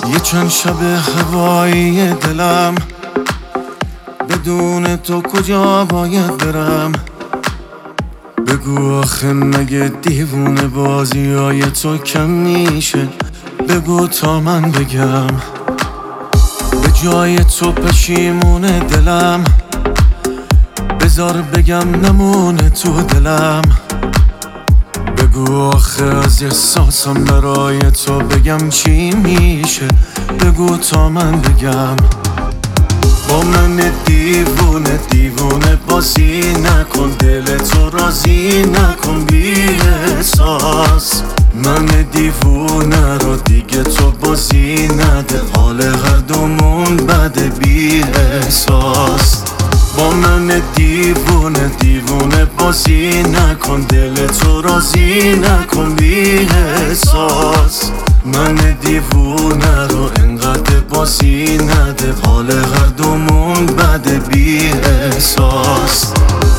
یه چند شب هوایی دلم، بدون تو کجا باید برم؟ بگو آخه مگه دیوونه بازی های تو کم میشه؟ بگو تا من بگم. به جای تو پشیمونه دلم، بذار بگم نمونه تو دلم. بگو آخه از احساسم برای تو بگم چی میشه؟ بگو تا من بگم. با من دیوونه دیوونه بازی نکن، دل تو راضی نکن بی احساس. من دیوونه رو دیگه تو بازی نده، حال هر دومون بده بی احساس. با من دیوونه دیوونه بازی نکن، دل تو راضی نکن بی احساس. من دیوونه رو انقدر بازی نده، حال هر دومون بده بی احساس.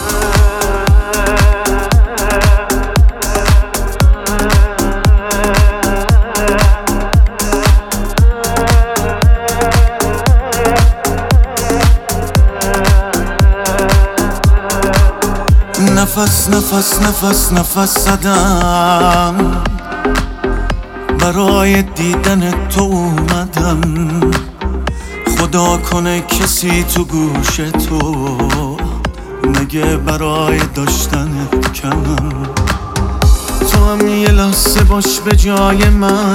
نفس نفس نفس نفس زدم، برای دیدن تو اومدم. خدا کنه کسی تو گوش تو نگه برای داشتنت کمم. تو هم یه لحظه باش به جای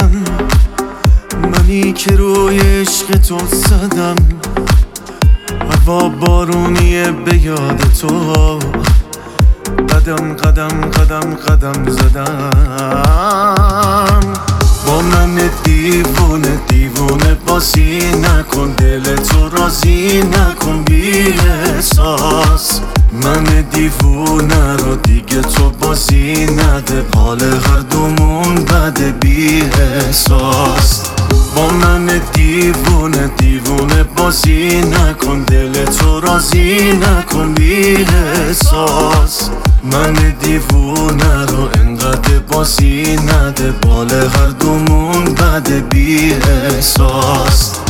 منی که روی عشق تو زدم. هوا بارونیه به یاد تو، قدم قدم قدم قدم زدم. با من دیوونه دیوونه بازی نکن، دل تو راضی نکن بی احساس. من دیوونه رو دیگه تو بازی نده، حال هر دومون بده بی احساس. با من دیوونه دیوونه بازی نکن، دل تو راضی نکن بی احساس. من دیوونه رو انقدر بازی نده، بال هر دومون بده بی احساس.